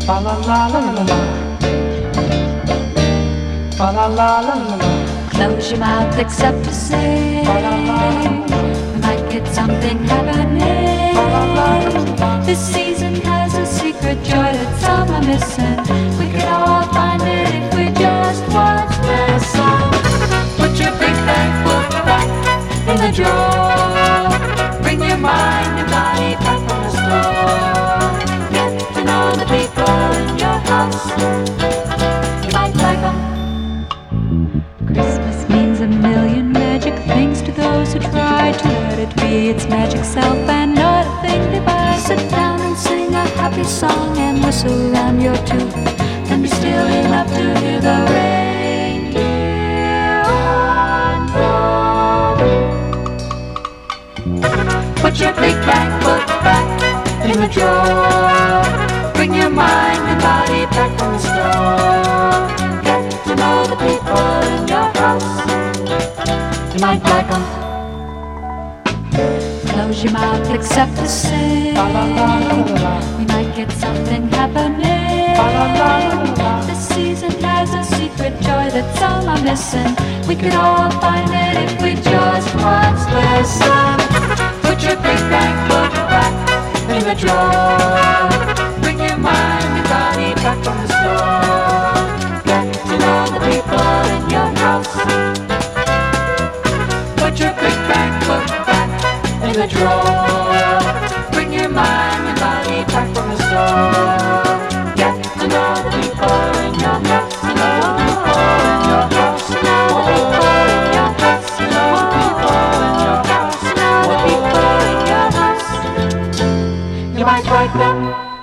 Fa la la la la la. Fa la la la la la. Close your mouth except to say Fa la la la la. we might get something happening. Fa la la la la. This season has a secret joy that some are missing. We could all find it if we just watch the sun. Put your big bank book back in the drawer. Bring your mind and body back from the store. Get to know the people in your house. You might like 'em. Christmas means a million magic things to those who try to let it be its magic self and not a thing they buy. Sit down and sing a happy song and whistle around your tooth. Then be still enough to hear the reindeer on the roof. Put your big bank book back in the drawer. Bring your mind and body back from the store. Get to know the people in your house. You might like 'em. Close your mouth except to say Fa la la la la. we might get something happening. Fa la la la la. This season has a secret joy that some are missing. We could all find it if we just watch the sun. Put your big bank book back in the drawer. Bring your mind and body back from the store. Get to know the people in your house. Put your big bank book back in the drawer. Bring your mind and body back from the store. Get to know the people in your house. Know the people in your house. Know the people in your house. Know the people in your house. Know the people in your house. You might like them.